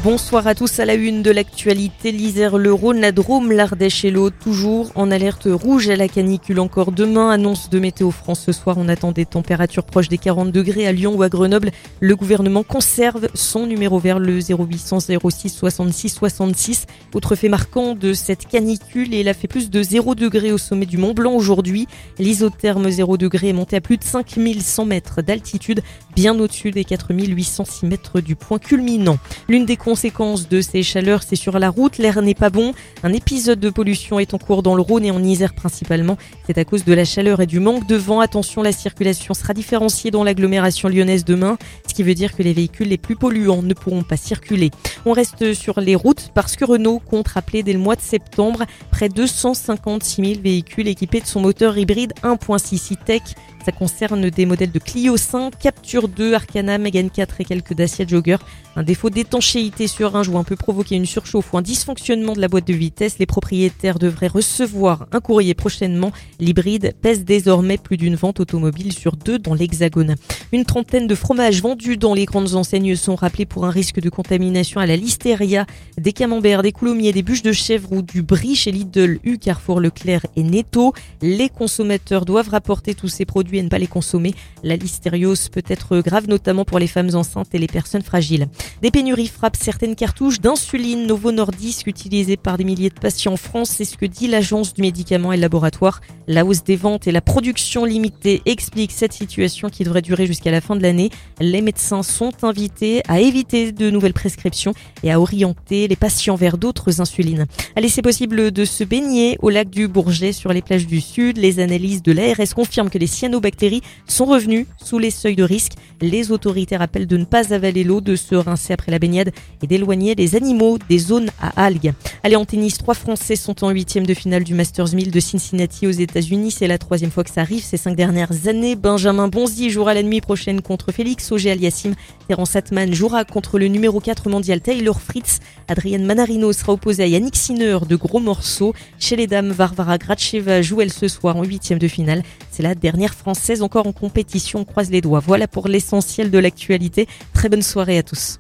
Bonsoir à tous. À la une de l'actualité, l'Isère, le Rhône, la Drôme, l'Ardèche et l'Aude, toujours en alerte rouge à la canicule encore demain. Annonce de Météo France ce soir, on attend des températures proches des 40 degrés à Lyon ou à Grenoble. Le gouvernement conserve son numéro vert, le 0800 06 66 66. Autre fait marquant de cette canicule, il a fait plus de 0 degré au sommet du Mont Blanc aujourd'hui. L'isotherme 0 degré est monté à plus de 5100 mètres d'altitude, bien au-dessus des 4806 mètres du point culminant. L'une des conséquences de ces chaleurs, c'est sur la route. L'air n'est pas bon. Un épisode de pollution est en cours dans le Rhône et en Isère principalement. C'est à cause de la chaleur et du manque de vent. Attention, la circulation sera différenciée dans l'agglomération lyonnaise demain, ce qui veut dire que les véhicules les plus polluants ne pourront pas circuler. On reste sur les routes parce que Renault compte rappeler dès le mois de septembre près de 256 000 véhicules équipés de son moteur hybride 1.6 e-Tech. Ça concerne des modèles de Clio 5, Capture 2, Arcana, Mégane 4 et quelques Dacia Jogger. Un défaut d'étanchéité sur un joint peut provoquer une surchauffe ou un dysfonctionnement de la boîte de vitesse. Les propriétaires devraient recevoir un courrier prochainement. L'hybride pèse désormais plus d'une vente automobile sur 2 dans l'Hexagone. Une trentaine de fromages vendus dans les grandes enseignes sont rappelés pour un risque de contamination à la listeria. Des camemberts, des coulommiers, des bûches de chèvre ou du brie chez Lidl, U, Carrefour, Leclerc et Netto. Les consommateurs doivent rapporter tous ces produits et ne pas les consommer. La listériose peut être grave, notamment pour les femmes enceintes et les personnes fragiles. Des pénuries frappent certaines cartouches d'insuline Novo Nordisk utilisées par des milliers de patients en France. C'est ce que dit l'Agence du médicament et le laboratoire. La hausse des ventes et la production limitée expliquent cette situation qui devrait durer jusqu'à la fin de l'année. Les médecins sont invités à éviter de nouvelles prescriptions et à orienter les patients vers d'autres insulines. Allez, c'est possible de se baigner au lac du Bourget sur les plages du Sud. Les analyses de l'ARS confirment que les cyanobactéries sont revenues sous les seuils de risque. Les autorités rappellent de ne pas avaler l'eau, de se rincer après la baignade et d'éloigner les animaux des zones à algues. Allez, en tennis, 3 Français sont en 8e de finale du Masters 1000 de Cincinnati aux États-Unis. C'est la 3e fois que ça arrive ces 5 dernières années. Benjamin Bonzi jouera la nuit prochaine contre Félix Auger-Aliassime. Terence Atman jouera contre le numéro 4 mondial Taylor Fritz. Adrienne Manarino sera opposée à Yannick Sinner de Gros Morceaux. Chez les dames, Varvara Gracheva joue elle ce soir en 8e de finale. C'est la dernière française encore en compétition. On croise les doigts. Voilà pour l'essentiel de l'actualité. Très bonne soirée à tous.